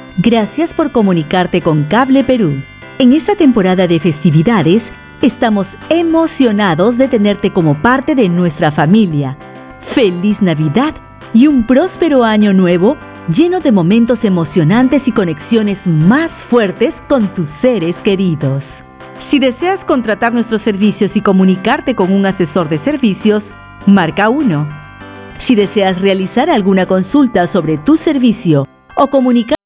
Gracias por comunicarte con Cable Perú. En esta temporada de festividades, estamos emocionados de tenerte como parte de nuestra familia. ¡Feliz Navidad y un próspero año nuevo lleno de momentos emocionantes y conexiones más fuertes con tus seres queridos! Si deseas contratar nuestros servicios y comunicarte con un asesor de servicios, marca 1. Si deseas realizar alguna consulta sobre tu servicio o comunicar